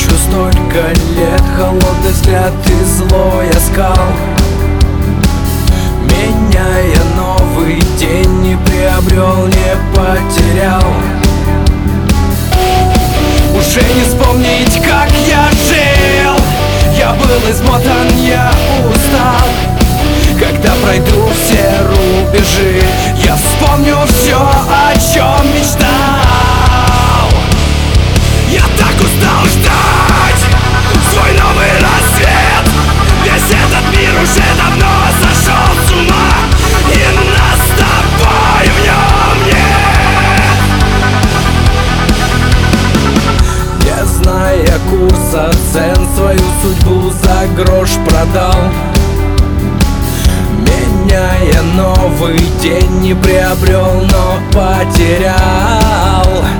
Вижу столько лет, холодный взгляд и злой оскал. Меняя новый день, не приобрел, не потерял. Уже не вспомнить, как я жил. Я был измотан, я устал. Когда пройду все рубежи, я вспомню все, о чем мечтал. Я так устал ждать свой новый рассвет. Весь этот мир уже давно сошел с ума, и нас с тобой в нем нет. Не зная курса цен, свою судьбу за грош продал. Меняя новый день, не приобрел, но потерял.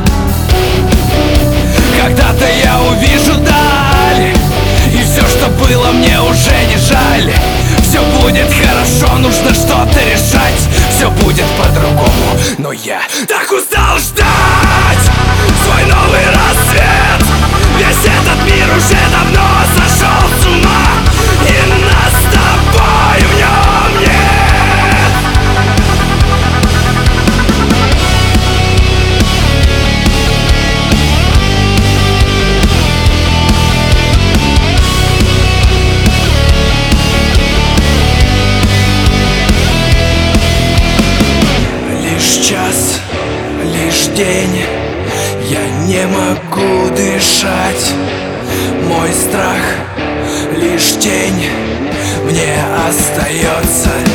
Когда-то я увижу даль, и все, что было, мне уже не жаль. Все будет хорошо, нужно что-то решать. Все будет по-другому, но я так устал ждать свой новый рассвет. Весь этот мир уже давно сошел с ума, и нас с тобой в нем нет. Час, лишь день, я не могу дышать. Мой страх, лишь тень, мне остается